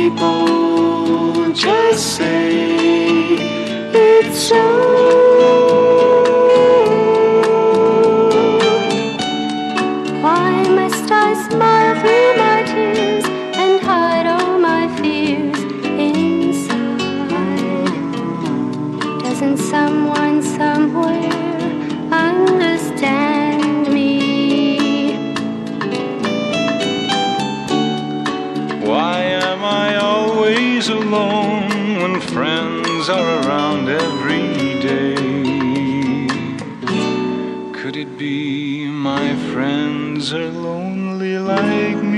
people just say it's so. Why must I smile through my tears and hide all my fears inside? Doesn't someone somewhere understand me? Why am I always alone when friends are around every day? Could it be my friends are lonely like me?